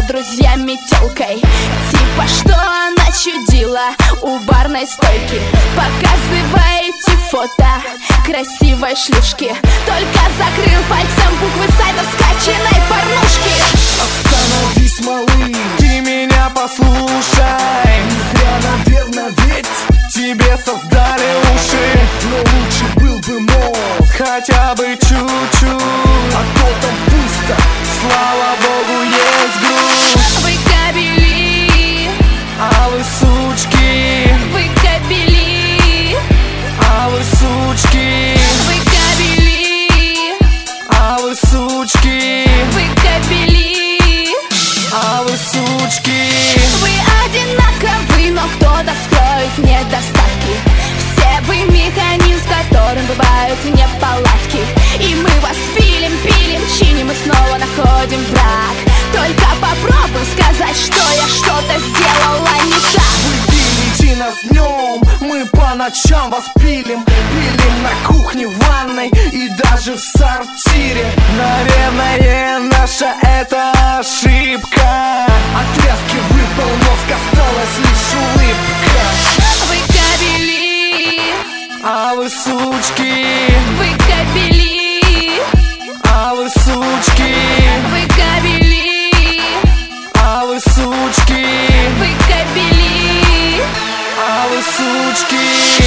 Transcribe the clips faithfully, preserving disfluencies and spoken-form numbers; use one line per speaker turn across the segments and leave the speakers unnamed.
друзьями тёлкой. Типа что она чудила у барной стойки. Показываете фото красивой шлюшки, только закрыл пальцем буквы сайта скачанной порнушки.
Остановись, малый, ты меня послушай. Не зря, наверное, ведь тебе создали уши. Но лучше был бы мозг, хотя бы чуть-чуть. А то там пусто, слава богу, есть грусть.
Вы кабели,
а вы сучки.
вы кабели,
а вы сучки.
вы кабели,
а вы сучки.
вы кабели,
а вы сучки.
вы одинаковы, но кто-то скроет недостатки. Все вы механизм, с которым бывают неполадки. И мы вас пилим, пилим, чиним и снова находим брак. Только попробуй сказать, что я что-то сделала не так.
Вы пилите нас днем, мы по ночам вас пилим. Пилим на кухне, в ванной и даже в сортире. Наверное, наша это ошибка. Отрезки выпал мозг, осталась лишь улыбка.
Вы кабели,
а вы сучки.
вы кабели,
а вы сучки.
вы кабели,
а вы сучки.
вы кабели,
а вы сучки.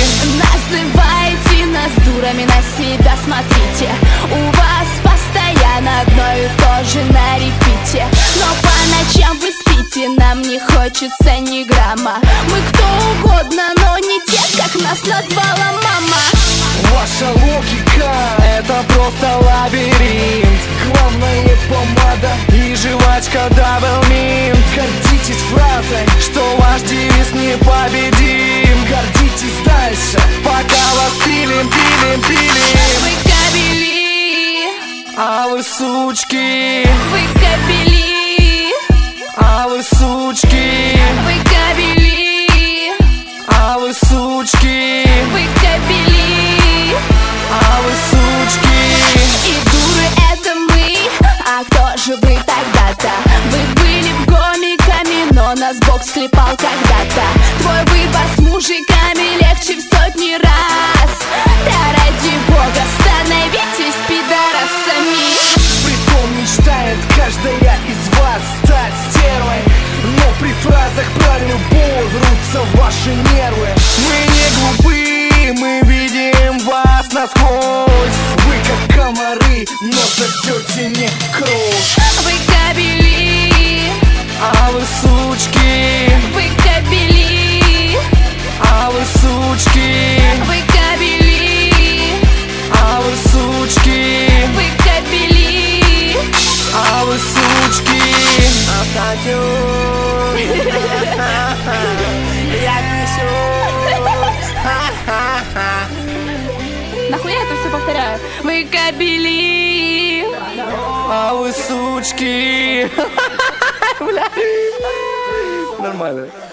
называете нас дурами, на себя смотрите. У вас постоянно одно и то же на репите. Но по ночам вы спите, нам не хочется ни грамма. Мы кто угодно, но не те, как нас назвала мама.
Ваша логика — это просто лабиринт. Главное помада и жвачка Double Mint. Гордитесь фразой, что ваш девиз непобедим. Гордитесь дальше, пока вас пилим, пилим, пилим.
Вы кабели,
а вы сучки.
вы кабели,
а вы сучки.
вы кабели,
а вы сучки.
вы кабели,
а вы сучки.
и дуры это мы, а кто же вы тогда-то? Вы были гомиками, но нас Бог склепал когда-то. Твой выбор с мужиками легче в сотни раз. Да ради Бога, становитесь пидорасами.
Притом мечтает каждая из вас стать стервой. Но при фразах про любовь рвутся ваши нервы. Мы не глупы, мы видим вас насквозь. Вы как комары, но сосете не кровь.
Вы кабели,
а вы сучки.
вы кабели,
а вы сучки.
вы кабели,
а вы сучки.
вы кабели,
а вы сучки. Я
нахуя я это все повторяю? Вы кабели,
а вы сучки. Нормально.